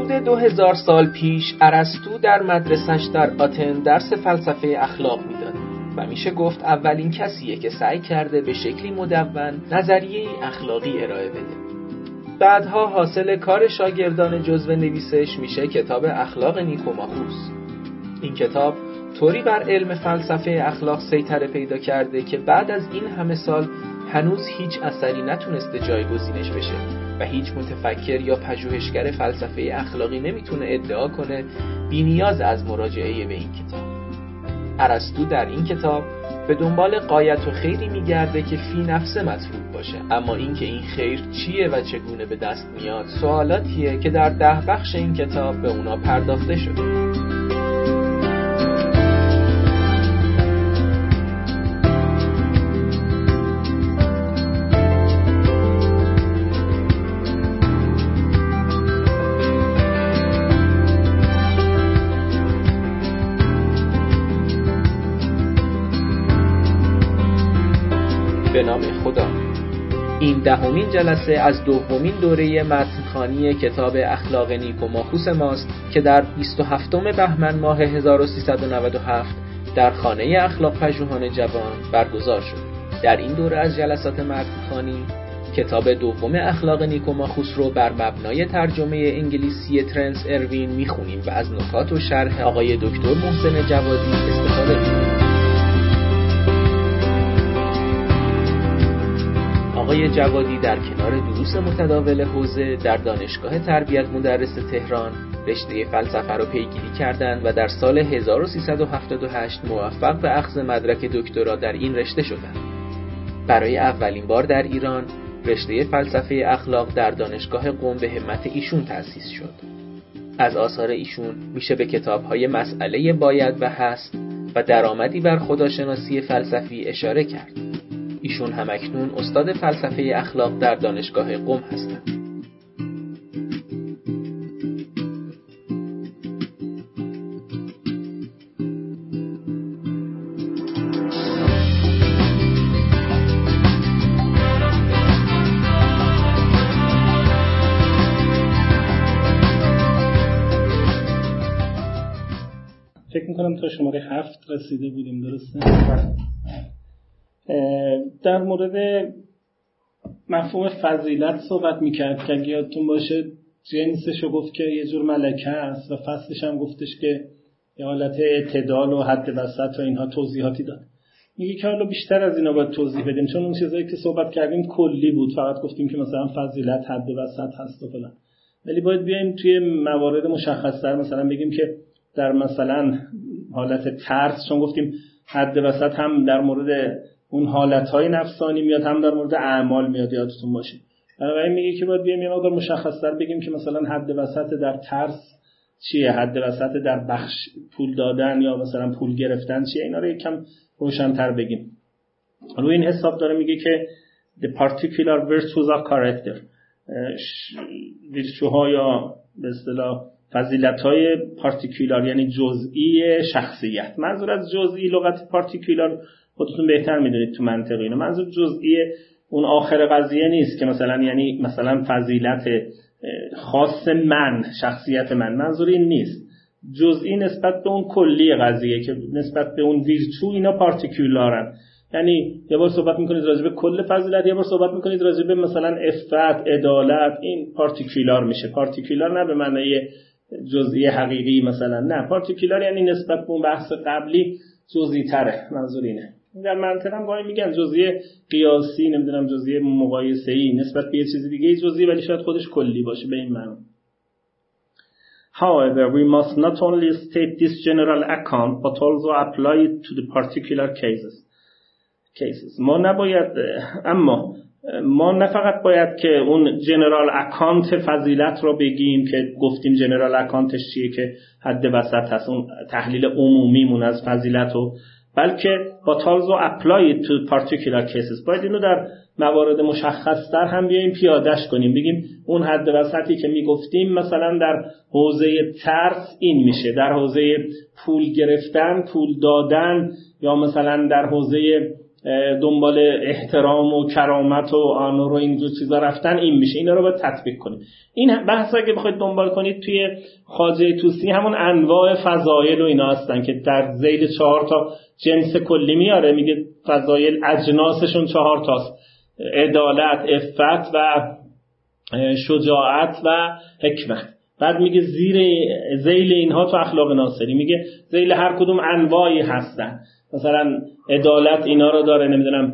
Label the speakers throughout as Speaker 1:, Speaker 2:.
Speaker 1: حدود 2000 سال پیش ارسطو در مدرسش در آتن درس فلسفه اخلاق میداد و میشه گفت اولین کسیه که سعی کرده به شکلی مدون نظریه اخلاقی ارائه بده. بعدها حاصل کار شاگردان جزو نویسش میشه کتاب اخلاق نیکوماخوس. این کتاب طوری بر علم فلسفه اخلاق سیطره پیدا کرده که بعد از این همه سال هنوز هیچ اثری نتونسته جایگزینش بشه و هیچ متفکر یا پژوهشگر فلسفه اخلاقی نمیتونه ادعا کنه بی‌نیاز از مراجعه به این کتاب. ارسطو در این کتاب به دنبال غایت و خیری میگرده که فی نفسه مطلوب باشه، اما اینکه این خیر چیه و چگونه به دست میاد سوالاتیه که در 10 بخش این کتاب به اونا پرداخته شده. به نام خدا. این 10مین جلسه از 2مین دوره متن‌خوانی کتاب اخلاق نیکوماخوس ماست که در 27 بهمن ماه 1397 در خانه اخلاق پژوهان جوان برگزار شد. در این دوره از جلسات متن‌خوانی کتاب دوم اخلاق نیکوماخوس رو بر مبنای ترجمه انگلیسی ترنس اروین میخونیم و از نکات و شرح آقای دکتر محسن جوادی استفاده می‌کنیم. آقای جوادی در کنار دروس متداول حوزه در دانشگاه تربیت مدرس تهران رشته فلسفه رو پیگیری کردند و در سال 1378 موفق به اخذ مدرک دکترا در این رشته شدند. برای اولین بار در ایران رشته فلسفه اخلاق در دانشگاه قم به همت ایشون تأسیس شد. از آثار ایشون میشه به کتاب‌های مسئله باید و هست و درآمدی بر خداشناسی فلسفی اشاره کرد. ایشون همکنون استاد فلسفه اخلاق در دانشگاه قم هستند.
Speaker 2: فکر میکنم تا شماره 7 رسیده بودیم، درسته؟ در مورد مفهوم فضیلت صحبت میکرد که اگه یادتون باشه جنسشو گفت که یه جور ملکه است و فصلش هم گفتش که یه حالت اعتدال و حد وسط و اینها توضیحاتی داد. میگه که حالا بیشتر از اینا باید توضیح بدیم، چون اون چیزایی که صحبت کردیم کلی بود، فقط گفتیم که مثلا فضیلت حد وسط هست و فلان، ولی باید بیایم توی موارد مشخص‌تر مثلا بگیم که در مثلا حالت ترس، چون گفتیم حد وسط هم در مورد اون حالتهای نفسانی میاد هم در مورد اعمال میاد، یادتون باشه. بنابراین میگه که باید بیایم یه مقدار مشخص‌تر بگیم که مثلا حد وسط در ترس چیه، حد وسط در بخش پول دادن یا مثلا پول گرفتن چیه، اینا رو یکم روشن‌تر بگیم. روی این حساب داره میگه که the particular virtues of character، ویرچوها یا به اصطلاح فضیلت‌های پارتیکولار یعنی جزئی شخصیت. منظور از جزئی لغت پارتیکولار خودتون بهتر میدونید تو منطق اینو، منظور جزئی اون آخر قضیه نیست که مثلا یعنی مثلا فضیلت خاص من، شخصیت من، منظور این نیست. جزئی نسبت به اون کلی قضیه که نسبت به اون ویرچو اینا پارتیکولارن. یعنی یه بار صحبت میکنید راجع به کل فضیلت، یه بار صحبت میکنید راجع به مثلا عفت، عدالت، این پارتیکولار میشه. پارتیکولار نه به معنی جزئی حقیقی مثلا، نه، پارتیکولار یعنی نسبت به اون بحث قبلی جزئی تره، منظور اینه. در منطق هم گاهی میگن جزئی قیاسی، نمیدونم جزئی مقایسه‌ای، نسبت به یه چیز دیگه جزئی ولی شاید خودش کلی باشه، به این معنی. However, we must not only state this general account but also apply it to the particular cases. ما نه فقط باید که اون جنرال اکانت فضیلت رو بگیم که گفتیم جنرال اکانتش چیه که حد وسط هست، اون تحلیل عمومیمون از فضیلت رو، بلکه با تالزو اپلای تو پارتیکولار کیسز باید اینو در موارد مشخص‌تر هم بیایم پیادهش کنیم، بگیم اون حد وسطی که میگفتیم مثلا در حوزه ترس این میشه، در حوزه پول گرفتن، پول دادن، یا مثلا در حوزه دنبال احترام و کرامت و آنور و اینجور چیزا رفتن این میشه. اینا رو باید تطبیق کنید. این بحثا اگه بخواید دنبال کنید توی خواجه طوسی همون انواع فضایل و اینا هستن که در ذیل 4 تا جنس کلی میاره. میگه فضایل اجناسشون 4 تاست: عدالت، عفت و شجاعت و حکمت. بعد میگه ذیل اینها تو اخلاق ناصری میگه ذیل هر کدوم انواعی هستن. مثلا عدالت اینا رو داره، نمیدونم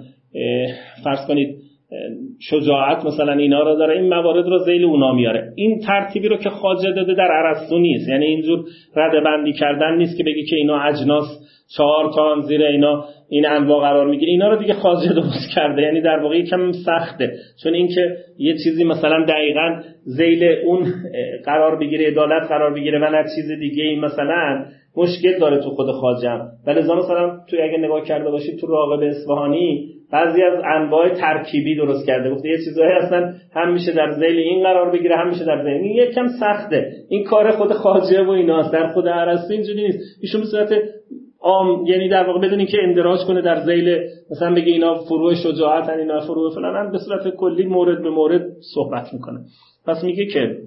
Speaker 2: فرض کنید شجاعت مثلا اینا رو داره. این موارد رو ذیل اونا میاره. این ترتیبی رو که خواجه داده در ارسطو نیست، یعنی اینجور رده بندی کردن نیست که بگی که اینا اجناس 4 تا زیر اینا این انواع قرار میگیره. اینا رو دیگه خواجه درست کرده، یعنی در واقع یکم سخته، چون اینکه یه چیزی مثلا دقیقاً ذیل اون قرار بگیره، عدالت قرار بگیره و نه چیز دیگه، این مثلا مشکل داره تو خود خواجه. ولی مثلا تو اگه نگاه کرده باشید تو راغب اصفهانی بعضی از انواع ترکیبی درست کرده، گفته یه چیزایی هستن هم میشه در ذیل این قرار بگیره هم میشه در ذیل این. یکم سخته. این کار خود خواجه و ایناست، در خود ارسطو اینجوری نیست. ایشون به صورت یعنی در واقع بدون اینکه اندراج کنه در ذیل مثلا بگه اینا فروع شجاعتن اینا فروع فلانن، به صورت کلی مورد به مورد صحبت میکنه. پس میگه که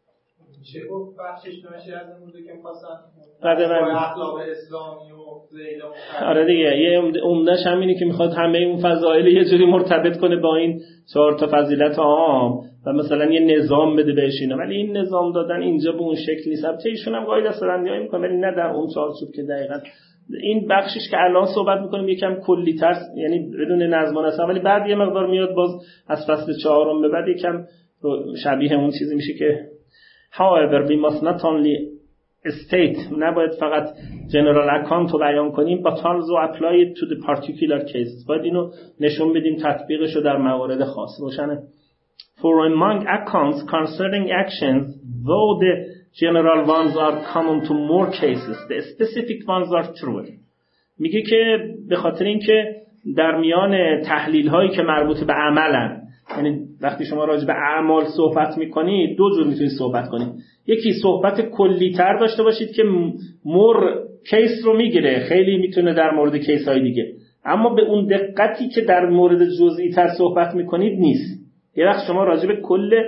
Speaker 3: چه گفت بخشش نمیشه از اون که می‌خواستن
Speaker 2: اخلاق
Speaker 3: اسلامی و ذیل.
Speaker 2: آره دیگه، یه عمده‌ش همینه که میخواد همه اون فضایل یه جوری مرتبط کنه با این 4 تا فضیلت عام و مثلا یه نظام بده بهش اینا. ولی این نظام دادن اینجا به اون شکل نیست. البته ایشون هم قاعده دستبندی‌هایی میکنه ولی نه در اون چارچوب که دقیقاً این بخشش که الان صحبت میکنیم یکم کلی‌تر، یعنی بدون نظم و نسق، ولی بعد یه مقدار میاد باز از فصل 4 به بعد یکم شبیه اون چیزی میشه که however we must not only state، نباید فقط general account رو بیان کنیم but also apply it to the particular cases. باید اینو نشون بدیم تطبیقش رو در موارد خاص. روشنه؟ For among accounts concerning actions, though the general ones are common to more cases, the specific ones are true. میگه که به خاطر اینکه در میان تحلیل هایی که مربوط به عملن، یعنی وقتی شما راجع به اعمال صحبت میکنید دو جور میتونید صحبت کنید. یکی صحبت کلی تر داشته باشید که مور کیس رو میگیره، خیلی میتونه در مورد کیس های دیگه، اما به اون دقتی که در مورد جزئی تر صحبت میکنید نیست. یه وقت شما راجع به کل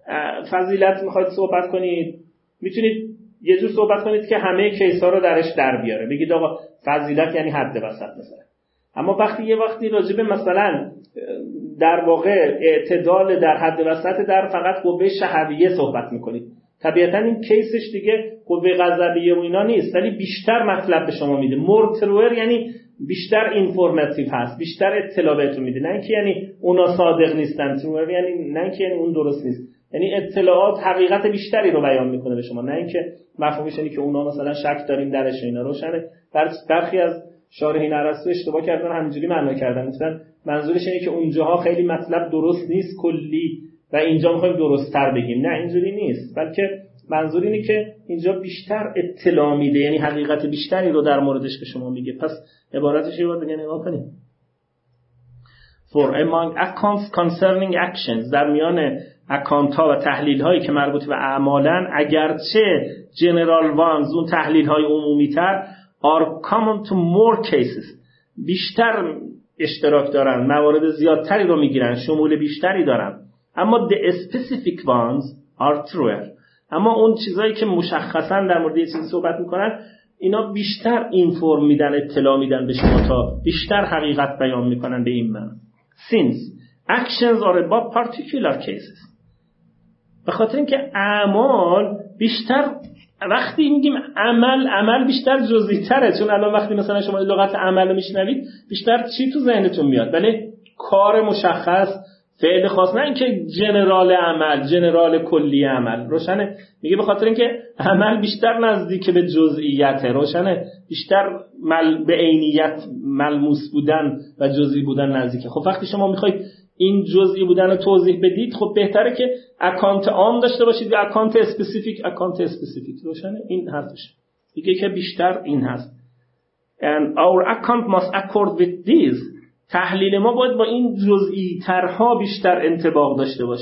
Speaker 2: فضیلت میخواید صحبت کنید، میتونید یه جور صحبت کنید که همه کیس ها رو درش در بیاره، بگید آقا فضیلت یعنی حد وسط مثلا. اما وقتی راجع به مثلا در واقع اعتدال در حد وسط در فقط قوه شهویه صحبت میکنید، طبیعتا این کیسش دیگه قوه غضبیه و اینا نیست، ولی بیشتر مطلب به شما میده. مورتروئر یعنی بیشتر اینفورماتیو هست، بیشتر اطلاع بهتون میده، نه اینکه یعنی اونا صادق نیستن. تروئر یعنی نه اینکه یعنی اون درست نیست، یعنی اطلاعات حقیقت بیشتری رو بیان میکنه به شما، نه اینکه مفهومش اینه که اونا مثلا شک داریم درش اینا. روشنه؟ برخی از شارحین ارسطو اشتباه کردن، همینجوری معنا کردن، مثلا منظورش اینه که اونجاها خیلی مطلب درست نیست کلی و اینجا میخوایم درست‌تر بگیم. نه اینجوری نیست، بلکه منظور اینه که اینجا بیشتر اطلاع میده، یعنی حقیقت بیشتری رو در موردش به شما میگه. پس عبارتش یه بار دیگه نگاه کنیم. For among accounts concerning actions، در میان اکانت ها و تحلیل هایی که مربوط به اعمالن، اگرچه general ones اون تحلیل های عمومی تر are common to more cases، بیشتر اشتراک دارن، موارد زیادتری رو میگیرن، شمول بیشتری دارن، اما the specific ones are truer، اما اون چیزایی که مشخصا در مورد یه چیزی صحبت میکنن اینا بیشتر اینفورم میدن، اطلاع میدن به شما تا بیشتر حقیقت بیان میکنن به این معنی. Since actions are about particular cases، به خاطر اینکه اعمال بیشتر، وقتی میگیم عمل بیشتر جزئی تره، چون الان وقتی مثلا شما لغت عمل رو میشنوید بیشتر چی تو ذهنتون میاد؟ بله کار مشخص، فعل خاص، نه اینکه جنرال عمل، جنرال کلی عمل. روشنه؟ میگه به خاطر اینکه عمل بیشتر نزدیک به جزئیاته. روشنه؟ بیشتر به عینیت، ملموس بودن و جزئی بودن نزدیکه. خب وقتی شما میخواید این جزئی بودن رو توضیح بدید، خب بهتره که اکانت عام داشته باشید و اکانت اسپسیفیک. روشنه؟ این هستش. میگه که بیشتر این هست. And our account must accord with these. تحلیل ما باید با این جزئی ترها بیشتر انطباق داشته باشه.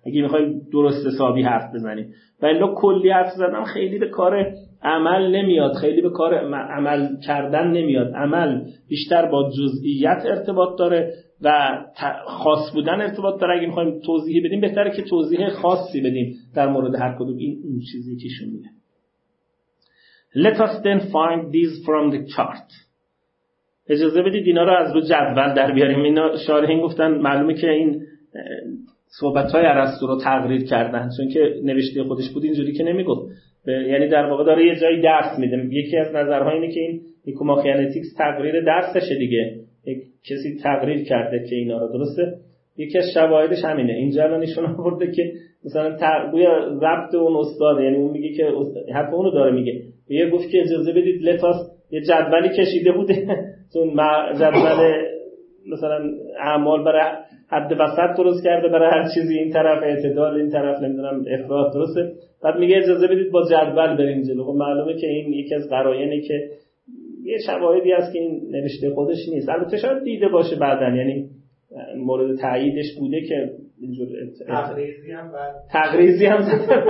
Speaker 2: اگه میخوایم درست حسابی حرف بزنیم. ولی کلی حرف زدم خیلی به کار عمل نمیاد، خیلی به کار عمل کردن نمیاد. عمل بیشتر با جزئیات ارتباط داره و خاص بودن ارتباط داره. اگه میخوایم توضیح بدیم بهتره که توضیح خاصی بدیم در مورد هر کدوم این چیزی که شون میگه. Let us then find these from the chart. اجازه بدید اینا رو از رو جدول در بیاریم. اینا شارحین گفتن معلومه که این صحبت‌های ارسطو رو تقریر کردن، چون که نوشته خودش بود اینجوری که نمیگفت. یعنی در واقع داره یه جایی درس میده. یکی از نظرها اینه که این نیکوماخیانتیکس تقریر درسشه دیگه. کسی تقریر کرده که اینا رو، درسته؟ یکی از شواهدش همینه. اینجا الان ایشون آورده که مثلا گویا ضبط اون استاد، یعنی اون میگه که حرف اونو داره میگه. یه گفت که اجازه بدید لتاس یه جدولی کشیده بوده چون جدول مثلا اعمال برای حد وسط درست کرده برای هر چیزی، این طرف اعتدال، این طرف نمیدونم افراط، درسته؟ بعد میگه اجازه بدید با جدول بریم جلو. خب معلومه که این یکی از قرائنه که یه شواهدی هست که این نوشته خودش نیست. البته شاید دیده باشه بعدن، یعنی مورد تاییدش بوده که اینجور تقریزی هم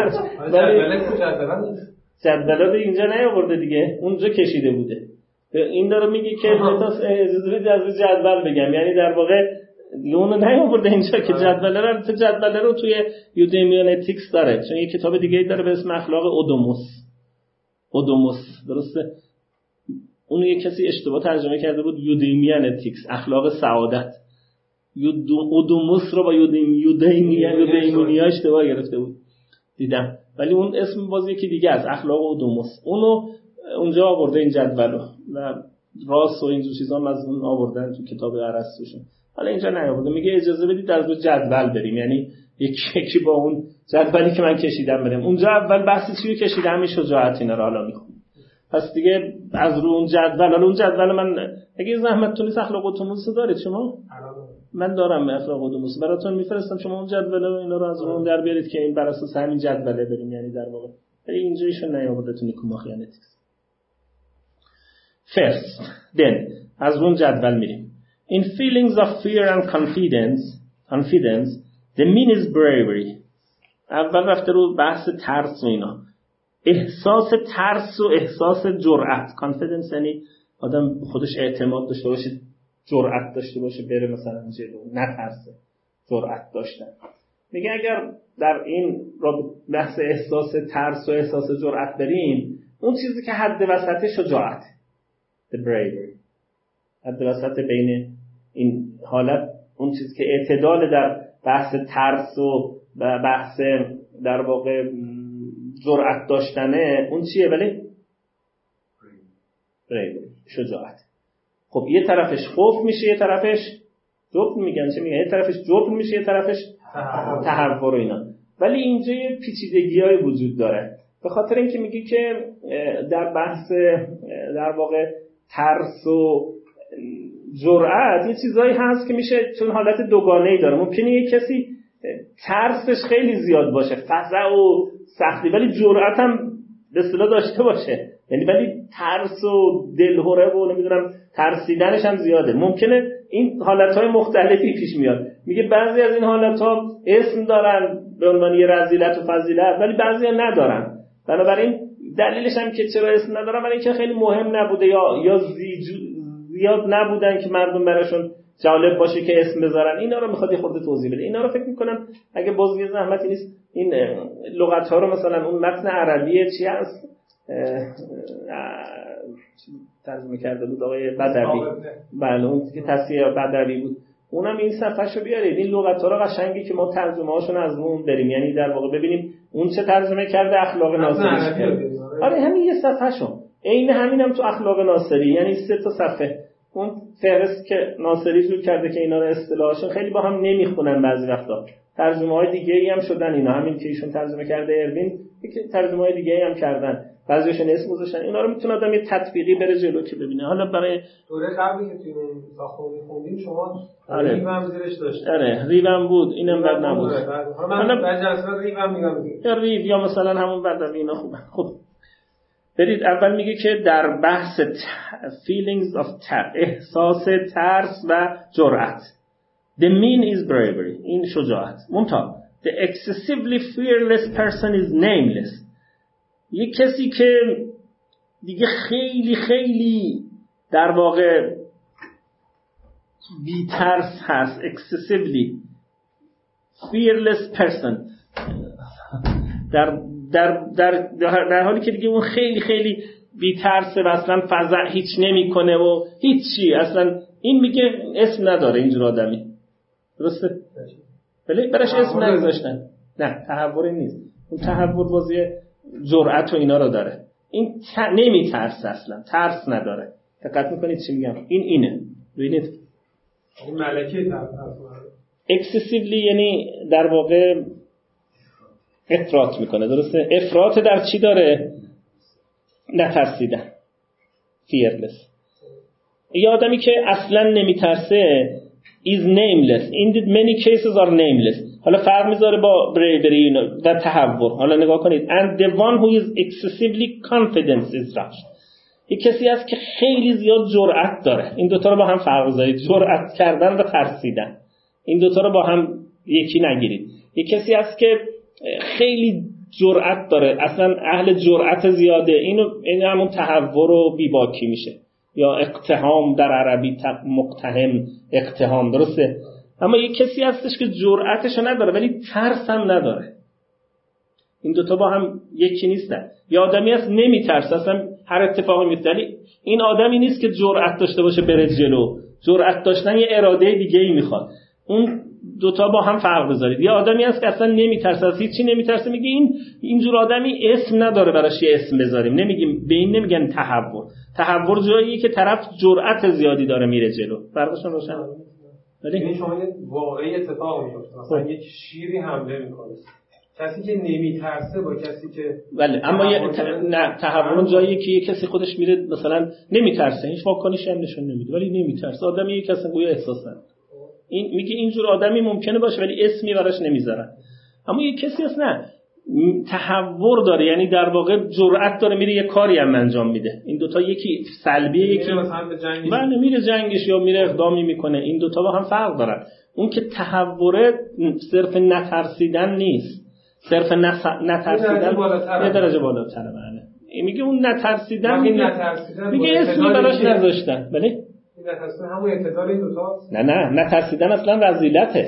Speaker 2: جدول اینجا نیاورده دیگه، اونجا کشیده بوده. این داره میگه که اجازه بدید از جدول بگم، یعنی در واقع اونو نیاورده اینجا که جدول رو توی یودیمیانتیکس داره، چون یه کتاب دیگه داره به اسم اخلاق اودوموس، درسته؟ اونو یه کسی اشتباه ترجمه کرده بود یودیمیانتیکس، اخلاق سعادت. اودوموس رو با یودیمونیا اشتباه گرفته بود دیدم، ولی اون اسم باز یکی دیگه از اخلاق اودوموس. اونو اونجا آورده این جدولو و راس و اینجور چیزا مضمون آوردن تو کتاب ارسطوشون. حالا اینجا نیاورده، میگه اجازه بدید از جدول بریم، یعنی یکی با اون جدولی که من کشیدم بریم. اونجا اول بحث چی رو کشیدم، همین شجاعت اینا رو حالا میخونم. پس دیگه از رو اون جدول، حالا اون جدول من اگه زحمت تونید اخلاق اودوموس دارید شما، من دارم اخلاق اودوموس براتون میفرستم، شما اون جدول و اینا رو از اون در بیارید که این بر اساس همین جدوله بریم، یعنی در واقع ولی اینجوریشون نیاورده تو نیکوماخیانتیکس. First, then از اون جدول میریم. In feelings of fear and confidence, the mean is bravery. اول رفته رو بحث ترس و اینا. احساس ترس و احساس جرأت. Confidence یعنی آدم خودش اعتماد داشته باشه، جرأت داشته باشه بره مثلا جلو، نترسه، جرأت داشتن. میگه اگر در این بحث احساس ترس و احساس جرأت بریم، اون چیزی که حد وسط شجاعت، the bravery، حد وسط بین این حالت، اون چیزی که اعتدال در بحث ترس و بحث در واقع جرأت داشتنه، اون چیه؟ ولی bravery، شجاعت. خب یه طرفش خوف میشه، یه طرفش جبن میگن، چه میگن؟ یه طرفش جبن میشه، یه طرفش تهور و اینا. ولی اینجا یه پیچیدگی‌های وجود داره، به خاطر اینکه میگه که در بحث در واقع ترس و جرأت یه چیزایی هست که میشه چون حالت دوگانه‌ای داره. ممکنه یه کسی ترسش خیلی زیاد باشه، فزع و سختی، ولی جرأت هم به اصطلاح داشته باشه، یعنی ولی ترس و دلهره و نمیدونم ترسیدنش هم زیاده. ممکنه این حالتهای مختلفی پیش میاد. میگه بعضی از این حالتها اسم دارن به عنوان یه رذیلت و فضیلت، ولی بعضیا ندارن. بنابراین دلیلش هم که چرا اسم ندارن، برای اینکه خیلی مهم نبوده یا زیاد نبودن که مردم براشون جالب باشه که اسم بذارن. اینا رو میخواد یه خورده توضیح بده. اینا رو فکر میکنم اگه باز یه زحمتی نیست این لغت ها رو مثلا اون متن عربی چی هست ترجمه کرده بود آقای بدوی، بله اون که تصحیح بدوی بود، اونم این صفحه‌شو بیارید. این لغت ها رو قشنگی که ما ترجمه هاشون از اون بریم، یعنی در واقع ببینیم اون چه ترجمه کرده اخلاق ناصری. آره همین یه صفحه‌شو، عین همینم تو اخلاق ناصری، یعنی 3 تا صفحه اون فهرست که ناصری جور کرده که اینا رو اصطلاحاشون خیلی با هم نمیخونن بعضی وقتا. ترجمه‌های دیگه‌ای هم شدن اینا، همین که ایشون ترجمه کرده اروین، که ترجمه‌های دیگه‌ای هم کردن، بعضیشون اسم گذاشتن. اینا رو میتونه آدم یه تطبیقی بره جلو که ببینه. حالا برای
Speaker 3: دوره قبلی که توی ساختمون خوندیم شما ریو هم زیرش داشت.
Speaker 2: آره ریو هم بود، اینم بد نبود.
Speaker 3: حالا بعضی اصلا ریو هم میگم
Speaker 2: یا ریو یا مثلا همون بدوی اینا خوبه. خب برید اول میگه که در بحث feelings of احساس ترس و جرأت، the mean is bravery، این شجاعت. منتها The excessively fearless person is nameless. یک کسی که دیگه خیلی خیلی در واقع بی ترس هست. Excessively fearless person در حالی که دیگه اون خیلی خیلی بی ترسه و اصلا فزع هیچ نمی کنه و هیچی اصلا. این میگه اسم نداره اینجور آدمی. درسته؟ ولی براش اسم نگذاشتن. نه تهوری نیست. اون تهور بازی جرأت و اینا رو داره. این نمی ترسه اصلا. ترس نداره. دقت میکنید چی میگم؟ اینه. ببینید
Speaker 3: این ملکه ترس.
Speaker 2: excessively یعنی در واقع افراط میکنه. درسته؟ افراط در چی داره؟ نترسیدن. fearless. یه آدمی که اصلا نمیترسه is nameless. In many cases are nameless. حالا فرق میذاره با bravery و تهور. حالا نگاه کنید. And the one who is excessively confident is rash. یه کسی هست که خیلی زیاد جرأت داره. این دوتا رو با هم فرق بذارید. جرأت کردن و ترسیدن. این دوتا رو با هم یکی نگیرید. یه کسی هست که خیلی جرأت داره. اصلا اهل جرأت زیاده. این همون تهور و بیباکی میشه. یا اقتحام در عربی مقتحم اقتحام. درسته؟ اما یک کسی هستش که جرأتشو نداره ولی ترس هم نداره. این دوتا با هم یکی نیستن. یا آدمی هست نمیترسه اصلا هر اتفاقی میفته ولی این آدمی نیست که جرأت داشته باشه بره جلو. جرأت داشتن یه اراده دیگه ای میخواد. اون دوتا با هم فرق بذارید. یا آدمی هست که اصلا نمیترسه از هیچی نمیترسه. میگه اینجور آدمی اسم نداره براش یه اسم بذاریم. نمیگیم به این نمیگن تهور. تهور جاییه که طرف جرأت زیادی داره میره جلو. فرقشون روشن؟
Speaker 3: ولی شما یه واقعی اتفاق میفته. مثلا یک شیری حمله میکنه. کسی که نمیترسه با کسی که
Speaker 2: بله اما تهور جاییه که یه کسی خودش میره مثلا نمیترسه هیچ واکنشی هم نشون نمیده ولی نمیترسه. آدمی یک کسی گویا احساس نداره. این میگه اینجور آدمی ممکنه باشه ولی اسمی براش نمیذارن. اما یک کسی هست نه تهور داره یعنی در واقع جرأت داره میره یه کاری هم انجام میده. این دوتا یکی سلبیه یکی بله میره جنگش یا میره اقدامی میکنه. این دوتا با هم فرق دارن. اون که تهوره صرف نترسیدن نیست. صرف نترسیدن یه درجه بالاتره. بله میگه اون نترسیدن میگه اسمی براش نذاشتن. بله
Speaker 3: نترسیدن همون اعتدال این دوتا.
Speaker 2: نه نترسیدن اصلا رذیلته.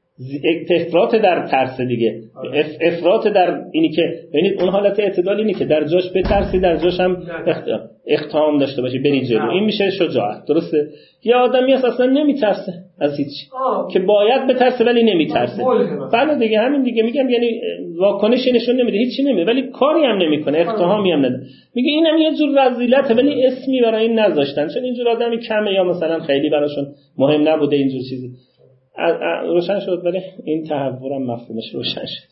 Speaker 2: افراط در ترس دیگه. افراط در اینی که ببینید اون حالت اعتدال اینی که در جاش بترسی در جاش هم اقتحام داشته باشی بری جلو. این میشه شجاعت. درسته؟ یه آدمی اصلا نمیترسه از هیچی که باید بترسه ولی نمیترسه. بله دیگه همین دیگه میگم یعنی واکنشی نشون نمیده هیچی نمیده ولی کاری هم نمیکنه اقتحامی هم نده. میگه اینم یه جور رذیلته ولی اسمی برای این نذاشتن چون اینجور آدمی کمه یا مثلا خیلی براشون مهم نبوده اینجور چیزی. روشن شد ولی این تحورم مفهومش روشن شد.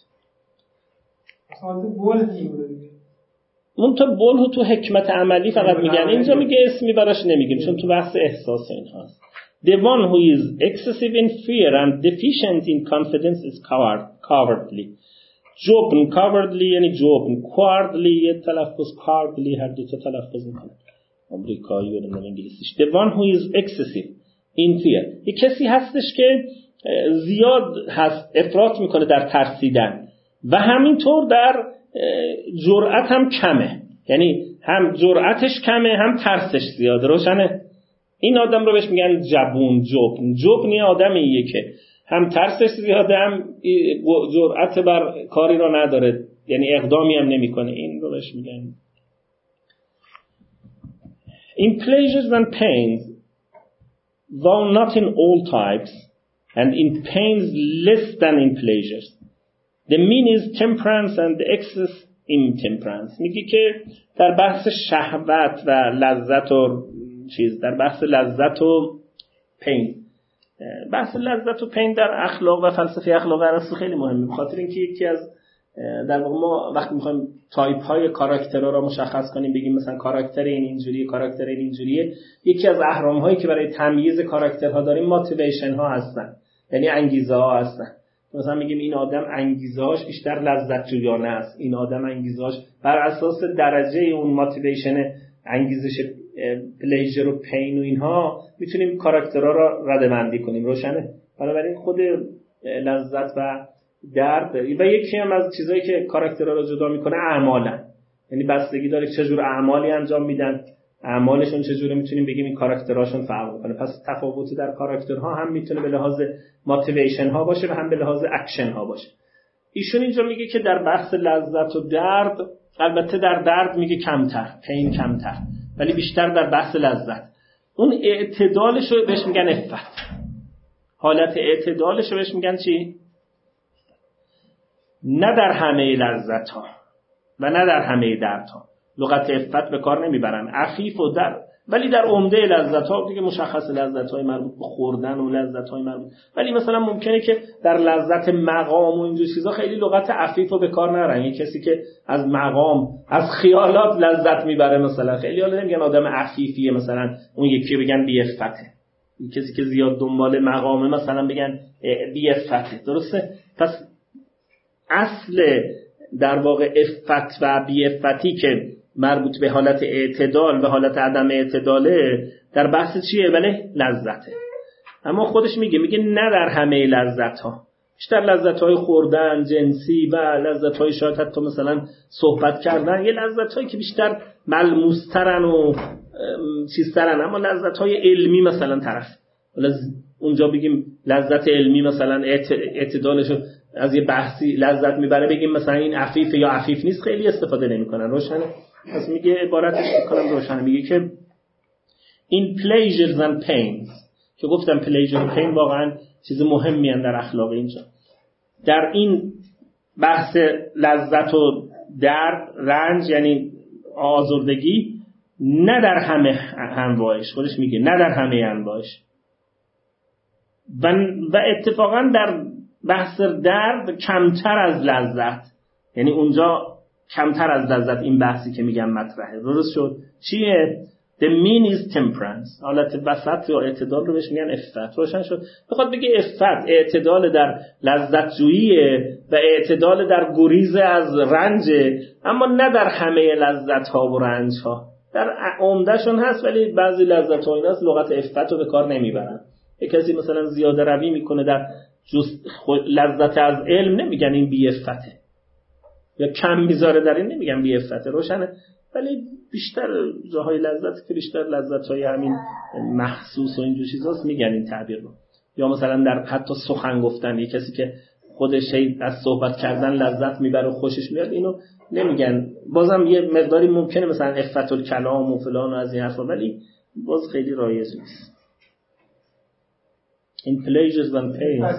Speaker 2: اون تا بول تو حکمت عملی فقط میگن. اینجا میگه اسمی براش نمیگیم چون تو بحث احساس این هست. The one who is excessive in fear and deficient in confidence is cowardly. جبن cowardly یعنی جبن. cowardly یه تلفظ cowardly هر دو تا تلفظ میکنه. امریکایی و انگلیسیش. The one who is excessive in fear. یه کسی هستش که زیاد هست افراط میکنه در ترسیدن و همینطور در جرأت هم کمه. یعنی هم جرأتش کمه هم ترسش زیاده. روشنه؟ این آدم رو بهش میگن جبون. جبن یه آدمیه که هم ترسش زیاده هم جرأت بر کاری رو نداره یعنی اقدامی هم نمیکنه. این رو بهش میگن in pleasures and pains though not in all types and in pains less than in pleasures the mean is temperance and the excess intemperance. میگه که در بحث شهوت و لذت و در بحث لذت و پین بحث لذت و پین در اخلاق و فلسفه اخلاق ارسطو خیلی مهمه. بخاطر اینکه یکی از در واقع ما وقتی میخوایم تایپ های کاراکترها را مشخص کنیم بگیم مثلا کاراکتر این اینجوریه کاراکتر این اینجوریه یکی از اهرم هایی که برای تمییز کاراکترها داریم موتیویشن ها هستن یعنی انگیزه ها هستن. مثلا میگیم این آدم انگیزه هاش بیشتر لذت جویانه است. این آدم انگیزه هاش بر اساس درجه اون موتیویشن انگیزش پلیژر و پین و اینها میتونیم کاراکترها را رده‌بندی کنیم. روشنه؟ بنابراین خود لذت و درد و یکی هم از چیزایی که کاراکترها رو جدا میکنه اعمالن، یعنی بستگی داره چه جور اعمالی انجام میدن، اعمالشون چجوری میتونیم بگیم این کاراکترهاشون فرق میکنه. پس تفاوت در کاراکترها هم میتونه به لحاظ موتیویشن ها باشه و هم به لحاظ اکشن ها باشه. ایشون اینجا میگه که در بحث لذت و درد، البته در درد میگه کمتر، پین کمتر، ولی بیشتر در بحث لذت. اون اعتدالش رو بهش میگن عفت. حالت اعتدالش رو بهش میگن چی؟ نه در همه لذت ها و نه در همه درد ها. لغت عفت به کار نمیبرن، عفیف و در، ولی در عمده لذت ها دیگه مشخص لذت های مربوط به خوردن و لذت های مربوط، ولی مثلا ممکنه که در لذت مقام و اینجور چیزا خیلی لغت عفیف رو به کار نبرن. یه کسی که از مقام، از خیالات لذت میبره مثلا، خیلی حالا نمیگن آدم عفیفیه، مثلا اون یکی بگن بی عفته. کسی که زیاد دنبال مقامه مثلا بگن بی عفته. درسته؟ پس اصل در واقع عفت و بی عفتی که مربوط به حالت اعتدال و حالت عدم اعتداله در بحث چیه؟ بله لذته. اما خودش میگه نه در همه لذت ها، بیشتر لذت های خوردن، جنسی و لذت های شاید حتی مثلا صحبت کردن، یه لذت هایی که بیشتر ملموسترن و چیزترن. اما لذت های علمی مثلا طرف اونجا بگیم لذت علمی مثلا اعتدالش از یه بحثی لذت میبره، بگیم مثلا این عفیفه یا عفیف نیست، خیلی استفاده نمیکنن. روشنه؟ پس میگه عبارتش میکنم روشنه، میگه که این pleasures and pains که گفتم pleasure و pain واقعا چیز مهمی هستند در اخلاق اینجا. در این بحث لذت و درد، رنج یعنی آزردگی، نه در همه انواعش، خودش میگه نه در همه انواعش، و اتفاقا در بحث درد کمتر از لذت، یعنی اونجا کمتر از لذت این بحثی که میگم مطرحه. درست شد؟ چیه؟ The mean is temperance. حالت وسط یا اعتدال رو بهش میگن عفت. روشن شد؟ بخواد بگه عفت اعتدال در لذت جوییه و اعتدال در گریز از رنج، اما نه در همه لذت ها و رنج ها. در عمدهشون هست، ولی بعضی لذت ها این هست لغت عفت رو به کار نمیبرن. یک کسی مثلا زیاده روی میکنه در لذت از علم، نمیگن این بی عفته، یا کم میذاره در این، نمیگن بی عفته. روشنه؟ ولی بیشتر جاهای لذت که بیشتر لذت های همین محسوس و اینجور چیزاست میگن این تعبیر رو. یا مثلا در حتی سخن گفتن، یک کسی که خودش از صحبت کردن لذت میبره و خوشش میاد، اینو نمیگن. بازم یه مقداری ممکنه مثلا عفت الکلام و فلان و از این حرفا، ولی باز خیلی رایج نیست. این pleasures and pains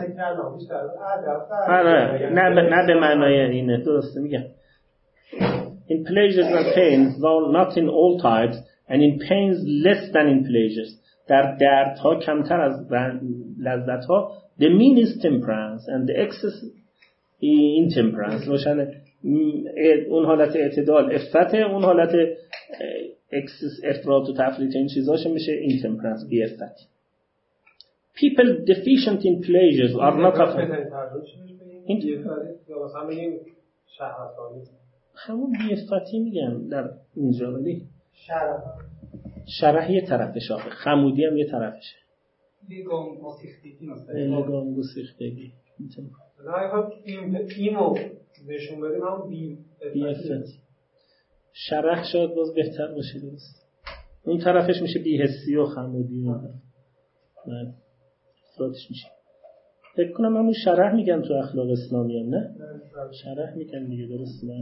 Speaker 2: نه به معنای اینه. درسته میگم in pleasures and pains, though not in all types, and in pains less than in pleasures. در دردها کمتر از لذتها. The mean is temperance and the excess intemperance. روشنه؟ اون حالت اعتدال عفته، اون حالت excess افراط و تفریط این چیزاش میشه intemperance، بی عفت. People deficient in pleasures are not often. این همون بی‌عفتی میگن در اینجا، ولی شرح یه طرفش، آخه خمودی هم یه طرفشه. لیگام گسیختگی
Speaker 3: اینو نشون بدیم هم
Speaker 2: بی‌عفتی. شرح شاید باز بهتر باشه. درست؟ اون طرفش میشه بی‌حسی و خمودی. نه فراتش میشه. فکر کنم همون شرح میگن تو اخلاق اسلامی هم، نه؟ شرح میگن دیگه. درست؟ نه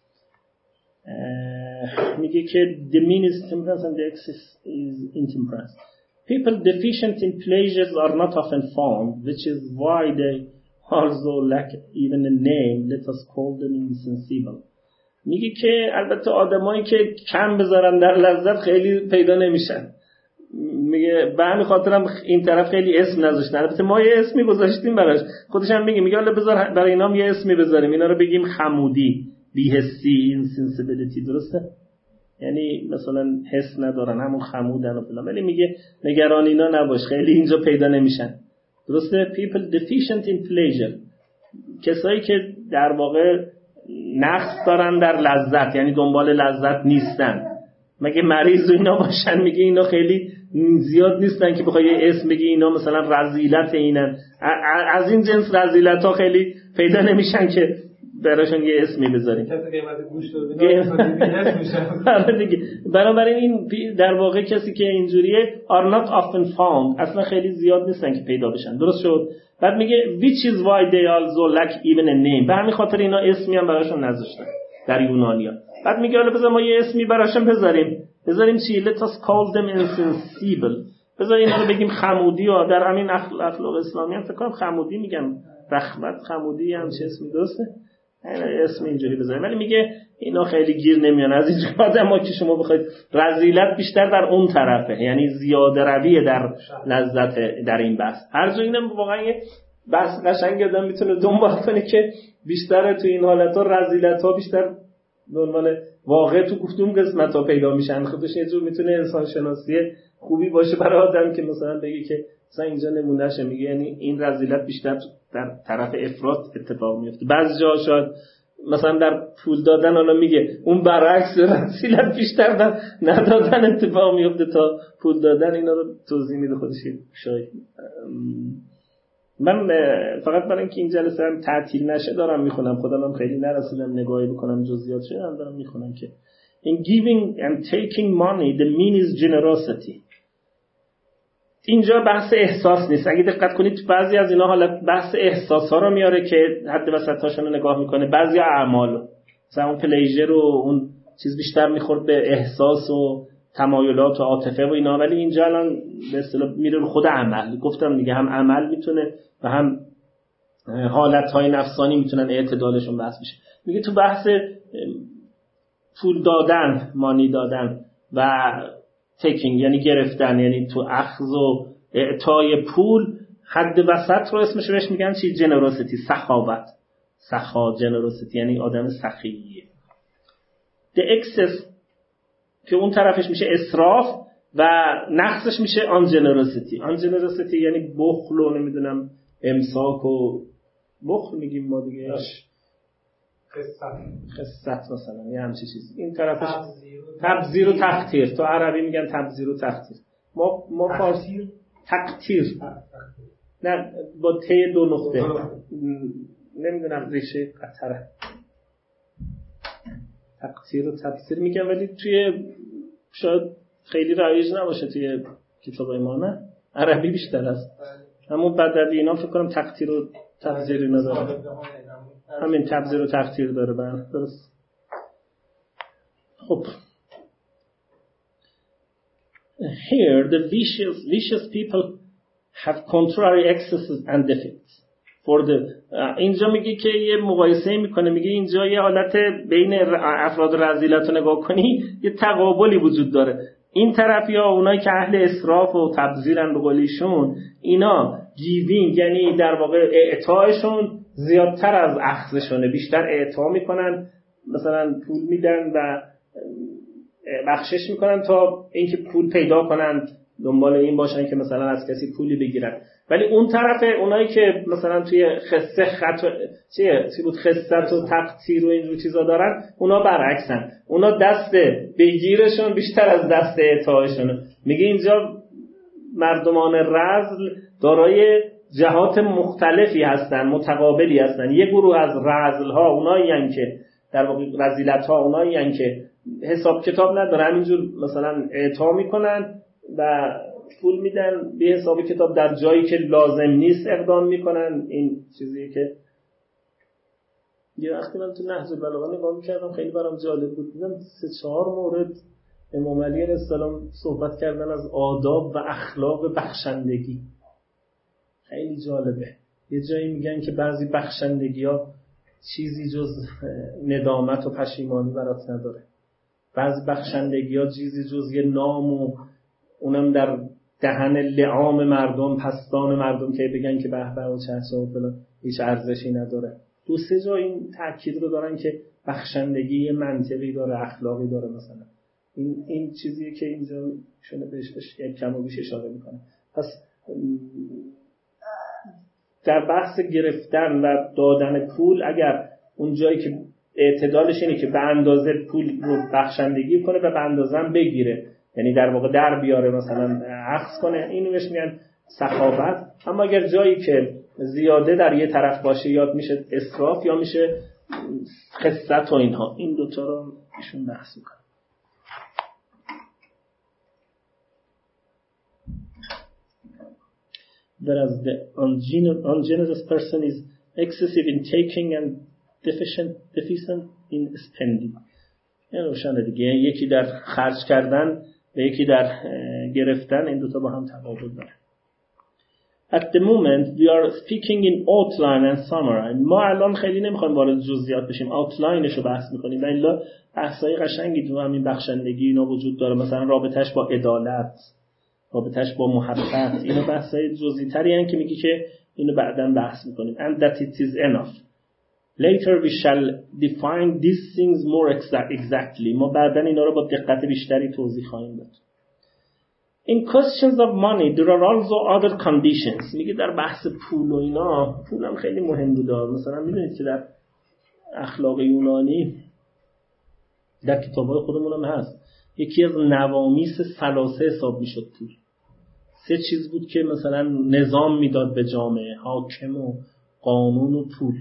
Speaker 2: میگه که the mean is temperance and the excess is intemperance. People deficient in pleasures are not often found, which is why they also lack even a name. Let us call them insensible. میگه که البته آدمایی که کم بذارن در لذت خیلی پیدا نمیشن. میگه به همین خاطرم این طرف خیلی اسم نذاشتن. البته ما یه اسمی گذاشتیم براش، خودش هم میگه حالا بذار برای اینام یه اسمی بذاریم، اینا رو بگیم خمودی، بی‌حسی، insensibility. درسته؟ یعنی مثلا حس ندارن، همون خمودن و فلان، ولی میگه نگران اینا نباش، خیلی اینجا پیدا نمیشن. درسته؟ People deficient in pleasure، کسایی که در واقع نقص دارن در لذت، یعنی دنبال لذت نیستن مگه مریض و اینا باشن؟ میگه اینا خیلی زیاد نیستن که بخوای اسم بگی اینا مثلا رذیلت اینن. از این جنس رذیلت ها خیلی پیدا نمیشن که براشون یه اسمی بذاریم.
Speaker 3: کسی قیمت گوشت رو
Speaker 2: دیگه بنابراین این در واقع کسی که اینجوریه are not often found، اصلا خیلی زیاد نیستن که پیدا بشن. درست شد؟ بعد میگه which is why they also lack even a name، به همین خاطر اینا اسمی هم براشون نذاشتن در یونانیا. بعد میگه حالا بذار ما یه اسمی براشون بذاریم چی؟ let us call them insensible، بذار اینا رو بگیم خمودی. و در همین اخلاق اسلامی هم فکر کنم خمودی میگن، رحمت خمودی هم چه اسمی درسته؟ اسم اینجوری بذاریم. ولی میگه اینا خیلی گیر نمیان از اینجور آدم ها که شما بخواید. رذیلت بیشتر در اون طرفه، یعنی زیاده رویه در لذت در این بحث. هر جا اینم واقعا یه بحث قشنگ آدم میتونه دنبال کنه که بیشتر تو این حالت‌ها رذیلت‌ها بیشتر به عنوان واقع تو گفتم قسمت‌ها پیدا میشن. خودش یه جور میتونه انسان شناسی خوبی باشه برای آدم که مثلا بگه که مثلا اینجا نمونهشه، میگه یعنی این رذیلت بیشتر در طرف افراط اتفاق میفته. بعضی جا شاید مثلا در پول دادن حالا میگه اون برعکس، رذیلت بیشتر در ندادن اتفاق میفته تا پول دادن. اینا رو توضیح میده خودش شاید. من فقط برای اینکه این جلسه هم تعطیل نشه دارم میخونم، خودم هم خیلی نرسیدم نگاهی بکنم جزئیات شدم، دارم میخونم که in giving and taking money the mean is generosity. اینجا بحث احساس نیست. اگه دقت کنید تو بعضی از اینا حالا بحث احساس ها رو میاره که حد وسطاشون رو نگاه میکنه، بعضی اعمال مثلا اون پلیژر و اون چیز بیشتر میخورد به احساس و تمایلات و عاطفه و اینا، ولی اینجا الان به اصطلاح میره رو خود عمل. گفتم دیگه هم عمل میتونه و هم حالتهای نفسانی میتونن اعتدالشون بحث بشه. میگه تو بحث پول دادن، مانی دادن و تیکینگ یعنی گرفتن، یعنی تو اخذ و اعطای پول، حد وسط رو اسمش بهش میگن چی؟ جنروسیتی، سخاوت. جنروسیتی یعنی آدم سخیه. the excess که اون طرفش میشه اسراف و نقصش میشه آن جنروسیتی یعنی بخل و نمیدونم امساک و بخل میگیم ما دیگه، خست مثلا یه همچی چیز. این طرفش تبذیر و تقتیر، تو عربی میگن تبذیر و تقتیر. ما فارسی تقتیر نه با ت دو نقطه، نمیدونم ریشه قطره. تقتیر و تبذیر میگن ولی توی شاید خیلی رایج نباشه توی کتابای ما، نه عربی بیشتر است. اما بدوی اینا فکر کنم تقتیر و تبذیر نداره، همین تبذیر و تقتیر داره. درست. خب here the vicious people have contrary excesses and defects for the اینجا میگه که یه مقایسه میکنه، میگه اینجا یه حالت بین افراد رذیلت رو نگاه کنی یه تقابلی وجود داره. این طرفی ها اونایی که اهل اسراف و تبذیرن به قولیشون، اینا گیوینگ یعنی در واقع اعطایشون زیادتر از اخذشونه، بیشتر اعطا میکنن، مثلا پول میدن و بخشش میکنن تا اینکه پول پیدا کنن، دنبال این باشن که مثلا از کسی پولی بگیرن. ولی اون طرف اونایی که مثلا توی خسته خست و تقتیر و اینجور چیزا دارن، اونا برعکسن، اونا دست بگیرشون بیشتر از دست اعطایشونه. میگه اینجا مردمان رذل دارای جهات مختلفی هستن، متقابلی هستن. یه گروه از رذل ها اونایین که در واقع رذیلت ها اونایین که حساب کتاب ندارن، همینجور مثلا اعطا میکنن و پول میدن به حساب کتاب، در جایی که لازم نیست اقدام میکنن. این چیزیه که یه وقتی من تو نهج البلاغه نگاه میکردم خیلی برام جالب بود، دیدم 3-4 مورد امام علی علیه السلام صحبت کردن از آداب و اخلاق بخشندگی. خیلی جالبه. یه جایی میگن که بعضی بخشندگی ها چیزی جز ندامت و پشیمانی برات نداره، بعضی بخشندگی ها چیزی جز یه نام و اونم در دهن لعام مردم، پستان مردم که بگن که به به و چه و فلان، هیچ ارزشی نداره. 2-3 جا این تاکید رو دارن که بخشندگی منطقی داره، اخلاقی داره. مثلا این چیزیه که اینجا شونه بهش کم و بیش اشاره میکنه. پس در بحث گرفتن و دادن پول، اگر اون جایی که اعتدالش اینه که به اندازه پول رو بخشندگی کنه و به اندازه هم بگیره، یعنی در واقع در بیاره، مثلا عکس کنه. اینو بهش میگن سخاوت. اما اگر جایی که زیاده در یه طرف باشه یا میشه اسراف یا میشه خست و اینها. این دوتا رو ایشون بحث میکنه. Whereas the ungenerous person is excessive in taking and deficient in spending. این روشنه دیگه، یکی در خرج کردن و یکی در گرفتن، این دوتا با هم تفاوت داره. At the moment we are speaking in outline and summary. ما الان خیلی نمیخوایم وارد جزئیات بشیم، outlineش رو بحث میکنیم. ولی بحثای قشنگی تو همین بخشندگی اینا وجود داره، مثلا رابطش با عدالت، رابطش با محبت، اینا بحثای جزئی‌تری هستن که میگی که اینو بعداً بحث میکنیم. And that it is enough. Later we shall define these things more exactly. ما بعداً اینا رو با دقت بیشتری توضیح خواهیم داد. In questions of money there are also other conditions. میگه در بحث پول و اینا، پول هم خیلی مهم بوده. مثلا میدونید که در اخلاق یونانی در کتاب‌های خودمون هم هست، یکی از نوامیس ثلاثه حساب میشد پول. 3 چیز بود که مثلا نظام میداد به جامعه، حاکم و قانون و پول.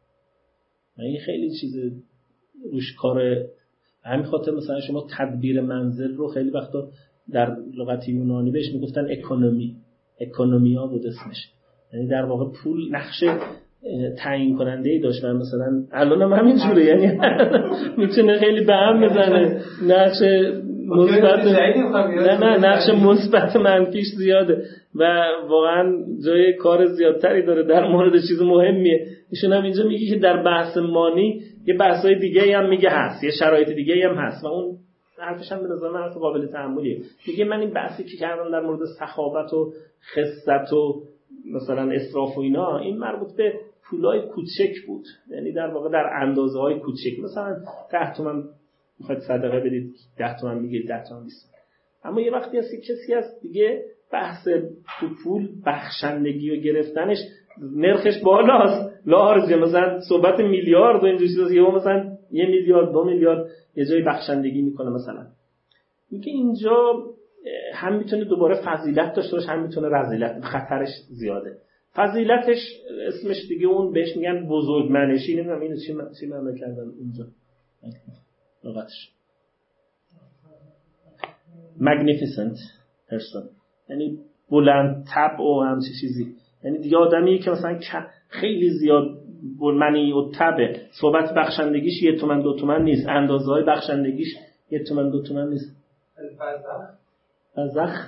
Speaker 2: این خیلی چیز روش کار. همین خاطر مثلا شما تدبیر منزل رو خیلی وقتا در لغت یونانی بهش میگفتن اکونومیا بود اسمش. یعنی در واقع پول نقش تعیین کننده ای داشت. مثلا الان هم همین جوره، یعنی میتونه خیلی به هم بزنه. نقش مثبت نه نقش مثبت منفیش زیاده و واقعا جای کار زیادتری داره در مورد چیز مهمیه. ایشون هم اینجا میگه که در بحث مانی یه بحثای دیگه‌ای هم میگه هست، یه شرایط دیگه‌ای هم هست و اون حرفش هم به نظر من حرف قابل تأملیه. میگه من این بحثی که کردم در مورد سخاوت و خست و مثلا اسراف و اینا، این مربوط به پولای کوچک بود، یعنی در واقع در اندازه‌های کوچک. مثلا 10 تومن میخواید صدقه بدید، 10 تومن میگیرید، 10 تومن نیست. اما یه وقتی هستی کسی هست دیگه بحث پول بخشندگی و گرفتنش نرخش بالاست، لارجه، مثلا صحبت میلیارد و اینجور چیزاست، یا مثلا 1 میلیارد 2 میلیارد یه جایی بخشندگی میکنه. مثلا میگه اینجا هم میتونه دوباره فضیلت داشته باشه، هم میتونه رذیلت، خطرش زیاده. فضیلتش اسمش دیگه اون بهش میگن بزرگمنشی، نمیدونم اینو چی معنی کردن اونجا لغتش. magnificent person یعنی بلند طبع و همچه چیزی، یعنی دیگه آدمی که مثلا خیلی زیاد منی و طبع، صحبت بخشندگیش 1 تومن 2 تومن نیست، اندازه های بخشندگیش 1 تومن 2 تومن نیست. بازخ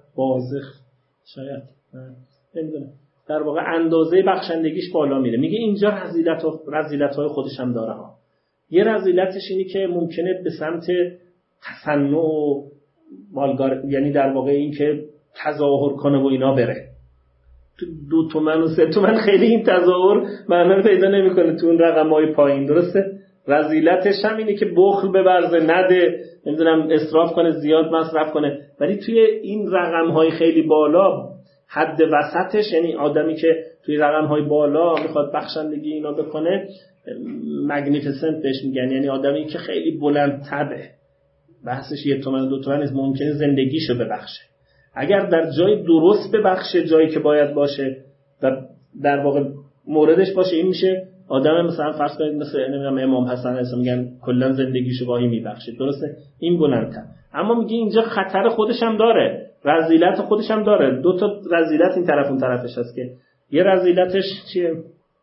Speaker 2: شاید نمیدونم، در واقع اندازه بخشندگیش بالا میره. میگه اینجا رذیلت های خودش هم داره ها. یه رذیلتش اینی که ممکنه به سمت تصنع و مالگار، یعنی در واقع این که تظاهر کنه و اینا بره. تو 2 تومن و 3 تومن خیلی این تظاهر معنی پیدا نمیکنه تو اون رقم‌های پایین، درسته؟ رذیلتش هم اینه که بخل ببرزه، نده، نمیدونم اسراف کنه، زیاد مصرف کنه. ولی توی این رقم‌های خیلی بالا، حد وسطش، یعنی آدمی که توی رقم‌های بالا میخواد بخشندگی اینا بکنه، مگنیفیسنت بهش میگن، یعنی آدمی که خیلی بلند طبعه، بحثش 1 تومن 2 تومن نیست، ممکنه زندگیشو ببخشه. اگر در جای درست ببخشه، جایی که باید باشه و در واقع موردش باشه، این میشه آدم مثلا فرض کنید مثل نمیدونم امام حسن هست، میگن کلا زندگیشو گاهی میبخشه، درسته؟ این بلندتر. اما میگه اینجا خطر خودش هم داره، رذیلت خودش هم داره. 2 تا رذیلت این طرف اون طرفش هست که یه رذیلتش چیه؟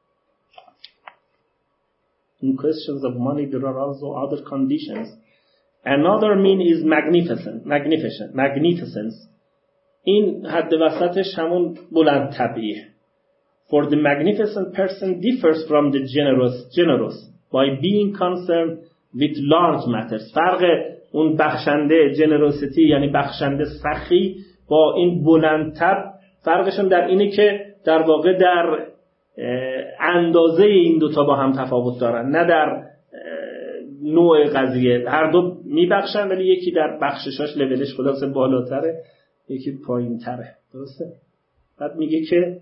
Speaker 2: In questions of money there are also other conditions. Another mean is magnificence. این حد وسطش همون بلند طبعیه. For the magnificent person differs from the generous by being concerned with large matters. فرق اون بخشنده generosity یعنی بخشنده سخی با این بلند طبع، فرقشون در اینه که در واقع در اندازه این دوتا با هم تفاوت دارن، نه در نوع قضیه. هر دو میبخشن ولی یکی در بخششاش لولش خلاصه بالاتره، یکی پایین تره، درسته؟ بعد میگه که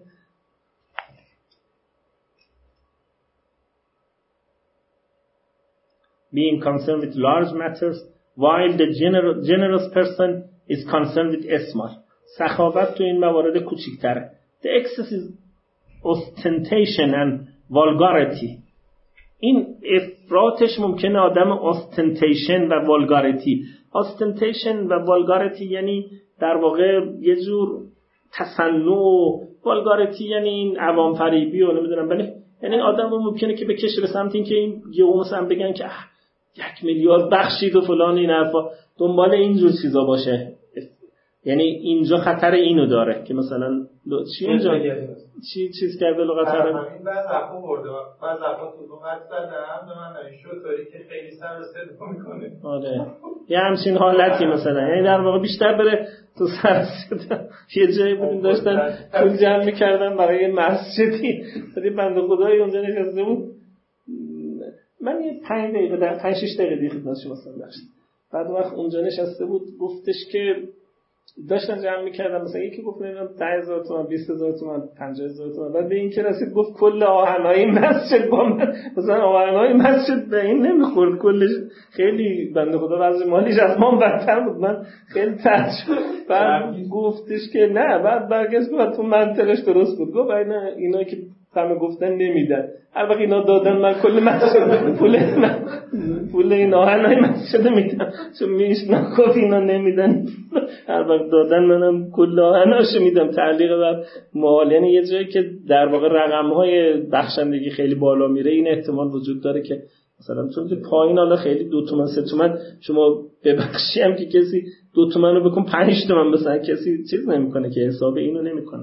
Speaker 2: being concerned with large matters while the generous person is concerned with small. سخاوت تو این موارد کوچیک‌تره. The excess is ostentation and vulgarity. این افراطش ممکنه آدم ostentation و vulgarity. ostentation و vulgarity یعنی در واقع یه جور تصنع. vulgarity یعنی این عوام فریبی و نمیدونم، ولی یعنی آدم ممکنه که بکشه به سمت این که این یهو مثلا بگن که 1 میلیارد بخشید و فلان، این حرفا دنبال اینجور چیزا باشه. یعنی اینجا خطر اینو داره که مثلا چی اینجا چیز کرده لغت عربی
Speaker 3: همین بعد زخم برده، بعد زخم تو قد زدم به من این شوتوری که خیلی سر صدا میکنه. آره
Speaker 2: یه همچین حالتی مثلا، یعنی در واقع بیشتر بره تو سر صدا. یه جایی بودیم داشتن پول جمع میکردن برای مسجدی، ولی بنده خدای اونجا نشسته بود. من یه 5-6 دقیقه دیگه خدمت شما داشتم. بعد وقت اونجا نشسته بود گفتش که داشتن جمع میکردن، مثلا یکی گفت نمیدونم 10,000 تومان 20,000 تومان 50,000 تومان، بعد به این که رسید گفت کل آهنهای مسجد با من، مثلا آهنهای مسجد به این نمیخورد کلش. خیلی بنده خدا وضع مالیش از ما بدتر بود. من خیلی تعجب. بعد گفتش که نه، بعد برگشت گفت تو منطقش درست بود. گفت اینا که همه گفتن نمیدن، هر وقت اینا دادن من کل مسجد پول این آهنهای مسجد میدم، چون میشنم گفت اینا نمیدن، هر وقت دادن منم کل آهنهاشو میدم. تعلیق بر مال، یعنی یه جایی که در واقع رقم‌های بخشندگی خیلی بالا میره، این احتمال وجود داره که مثلا چون پایین حالا خیلی 2 تومن 3 تومن شما ببخشی هم که کسی 2 تومن رو بکن 5 تومن مثلا کسی چیز نمیکنه که حساب اینو نمیکنه.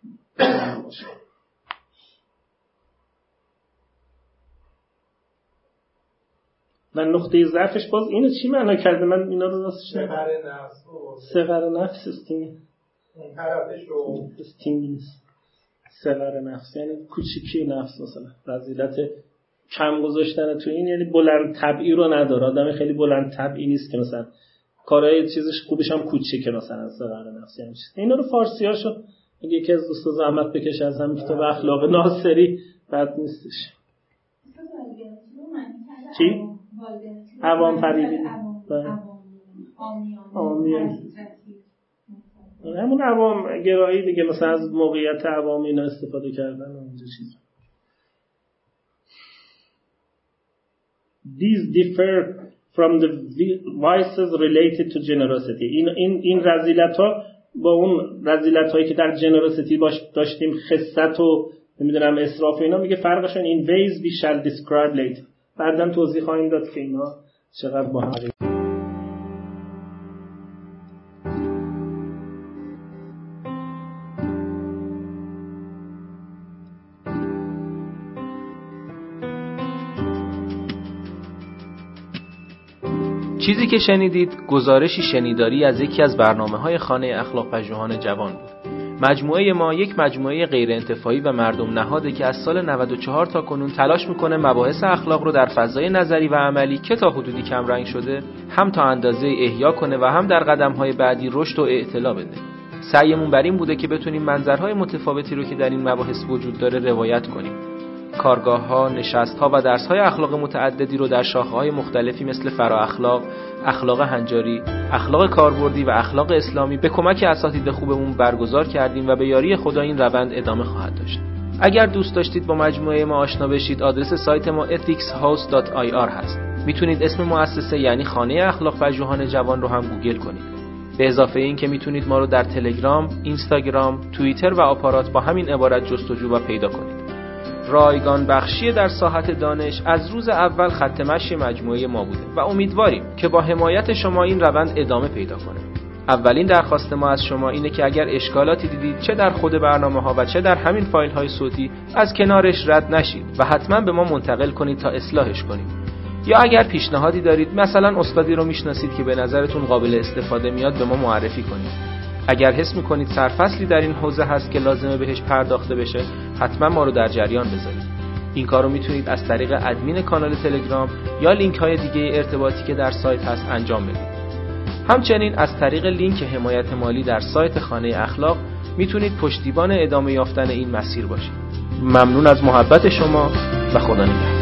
Speaker 2: من نقطه ضعفش باز اینو چی معنا کرده؟ من اینا رو راستش صغر نفس استینگ
Speaker 3: اون طرفش رو
Speaker 2: استینگ صغر نفس یعنی کوچیکی نفس، مثلا رذیلت کم گذاشتن تو این، یعنی بلند طبعی رو نداره. آدم خیلی بلند طبعی نیست که مثلا کارهای چیزش خوبش هم کوچیکه، مثلا صغر نفس یعنی چیز. اینا رو فارسیاشو اگه یکی از دوستا زحمت بکشه از همین کتاب اخلاق ناصری بد نیستش. چی؟ عوام فریبی آمیان همون عوام گرایی دیگه، مثلا از موقعیت عوامی اینا استفاده کردن اونجا چیز. These differ from the vices related to generosity. این رذیلت‌ها با اون رذیلت‌هایی که در generosity داشتیم، خست و نمیدونم اسراف و اینا، میگه فرقشون in ways we shall describe later. بعداً توضیح خواهیم داد که اینا چقدر با هم.
Speaker 1: چیزی که شنیدید گزارشی شنیداری از یکی از برنامه‌های خانه اخلاق پژوهان جوان بود. مجموعه ما یک مجموعه غیر انتفاعی و مردم نهاده که از سال 94 تا کنون تلاش میکنه مباحث اخلاق رو در فضای نظری و عملی که تا حدودی کم رنگ شده هم تا اندازه احیا کنه و هم در قدم‌های بعدی رشد و اعتلا بده. سعیمون بر این بوده که بتونیم منظرهای متفاوتی رو که در این مباحث وجود داره روایت کنیم. کارگاه‌ها، نشست‌ها و درس‌های اخلاق متعددی رو در شاخه‌های مختلفی مثل فرااخلاق، اخلاق هنجاری، اخلاق کاربردی و اخلاق اسلامی به کمک اساتید خوبمون برگزار کردیم و به یاری خدا این روند ادامه خواهد داشت. اگر دوست داشتید با مجموعه ما آشنا بشید، آدرس سایت ما ethicshouse.ir هست. میتونید اسم مؤسسه یعنی خانه اخلاق پژوهان جوان رو هم گوگل کنید. به اضافه این که میتونید ما رو در تلگرام، اینستاگرام، توییتر و آپارات با همین عبارت جستجو و پیدا کنید. رایگان بخشی در ساحت دانش از روز اول خط مشی مجموعه ما بوده و امیدواریم که با حمایت شما این روند ادامه پیدا کنه. اولین درخواست ما از شما اینه که اگر اشکالاتی دیدید چه در خود برنامه‌ها و چه در همین فایل‌های صوتی از کنارش رد نشید و حتما به ما منتقل کنید تا اصلاحش کنیم. یا اگر پیشنهادی دارید، مثلا استادی رو میشناسید که به نظرتون قابل استفاده میاد، به ما معرفی کنید. اگر حس میکنید سرفصلی در این حوزه هست که لازمه بهش پرداخته بشه، حتما ما رو در جریان بذارید. این کارو میتونید از طریق ادمین کانال تلگرام یا لینک های دیگه ارتباطی که در سایت هست انجام بدید. همچنین از طریق لینک حمایت مالی در سایت خانه اخلاق میتونید پشتیبان ادامه یافتن این مسیر باشید. ممنون از محبت شما و خدا نگهدار.